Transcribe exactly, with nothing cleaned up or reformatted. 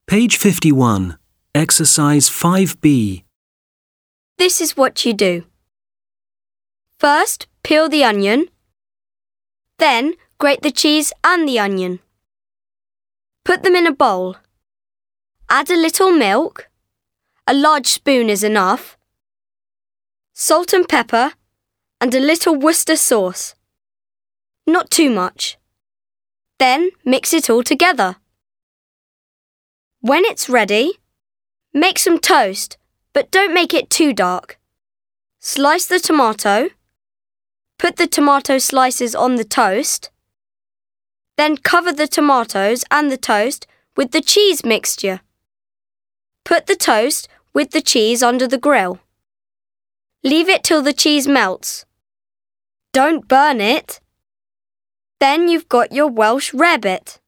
Page fifty-one, Exercise five B. This is what you do. First, peel the onion. Then, grate the cheese and the onion. Put them in a bowl. Add a little milk. A large spoon is enough. Salt and pepper, and a little Worcester sauce. Not too much. Then mix it all together. When it's ready, make some toast, but don't make it too dark. Slice the tomato. Put the tomato slices on the toast. Then cover the tomatoes and the toast with the cheese mixture. Put the toast with the cheese under the grill. Leave it till the cheese melts. Don't burn it. Then you've got your Welsh rarebit.